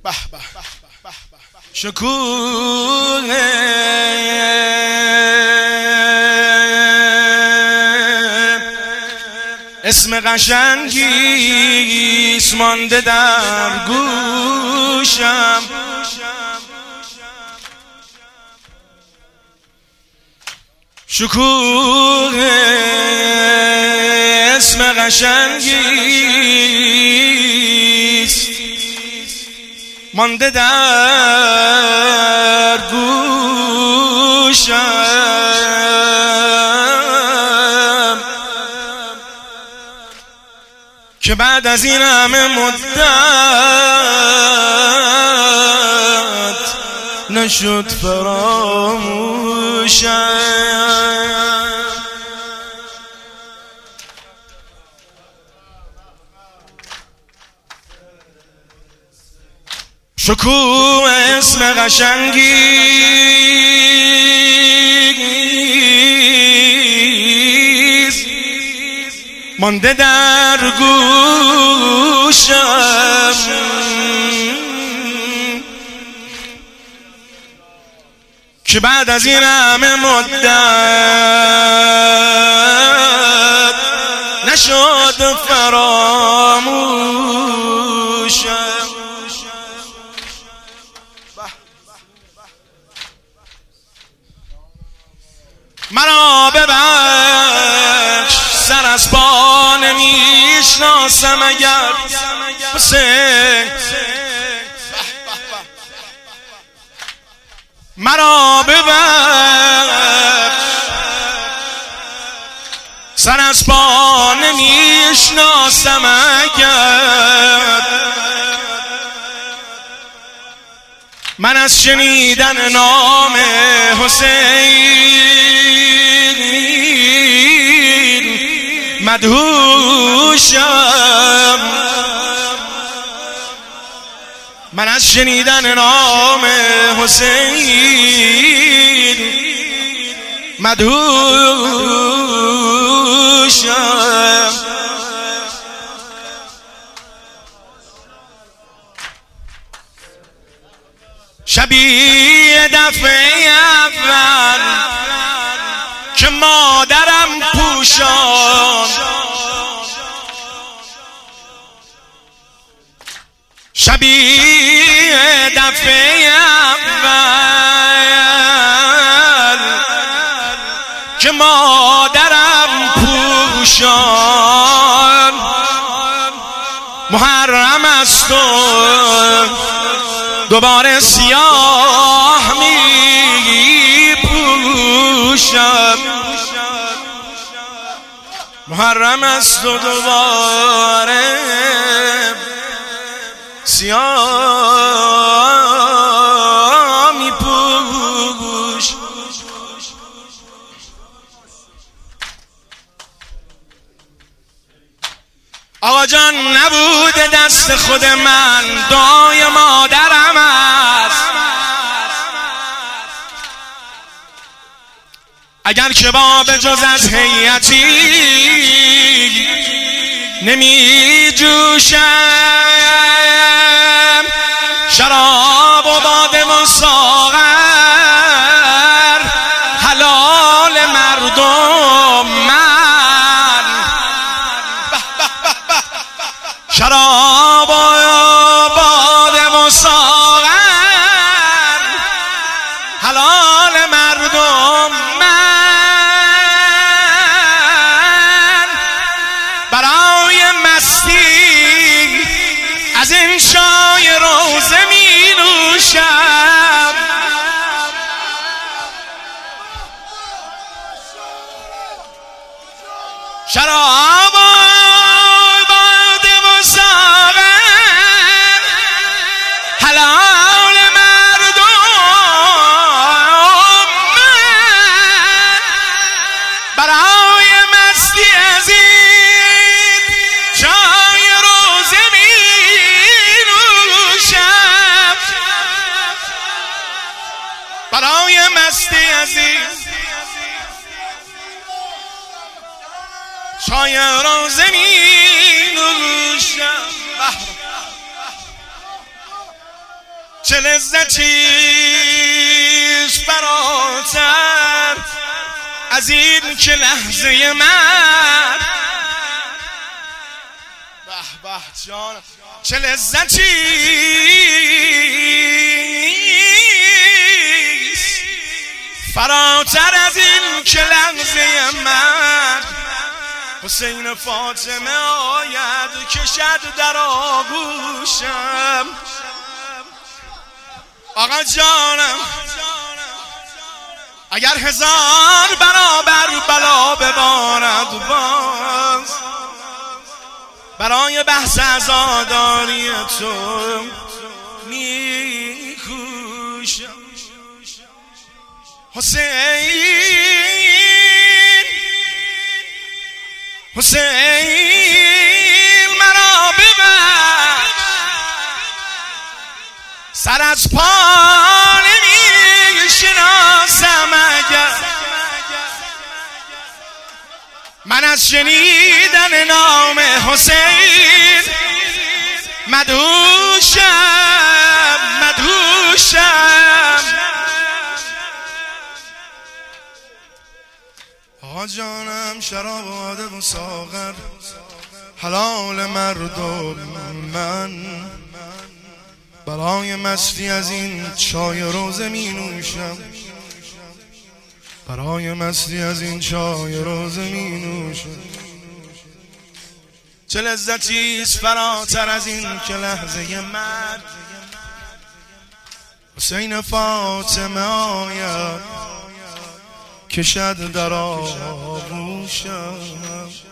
شکوه اسم قشنگیست مانده در گوشم، شکوه اسم قشنگیست مانده در گوشم، که بعد از این همه مدت نشد فراموشم. شکوه اسم قشنگیست مانده در گوشم، که بعد از این همه مدت نشد فراموشم. مرا ببخش سر از پا نمیشناسم اگر حسین، مرا ببخش سر از پا نمیشناسم اگر من از شنیدن نام حسین مدهوشم، من از شنیدن نام حسین مدهوشم. شبیه دفعه اول که مادرم پوشان، شبیه دفعه اول که مادرم پوشان، محرم است و دوباره سیاه می پوشم، محرم است و دوباره سیاه می پوش. آقا جان نبوده دست خود من، دعای مادرم است. اگر که با به جز از هیئتی نمی جوشم شراب و باده و ساغر حلال مردم من، شراب و باده و ساغر حلال مردم من، برای مستی از این شای روزه می نوشم، شراب و باده و ساغر حلال مردم من، برای مستی از این چای روزه می نوشم، برای مستی از این چای روزه می نوشم. چه لذتیست فراتر از این که لحظه من به به جان چه لذتیست فراتر از این که لحظه من حسین فاطمه آید کشد در آغوشم. آقا جانم اگر 1000 برابر بلا ببارد باز برای بحث عزاداری تو میکوشم. حسین مرا ببر سر از پا نمیشناسم اگر من از شنیدن نام حسین مدهوشم. آقا جانم شراب و باده و ساغر حلال مردم من برای مستی از این چای روزه می نوشم. برای مستی از این چای روزه می نوشم. چه لذتیست فراتر از این که لحظه مرگ حسین فاطمه آید کشد در آغوشم.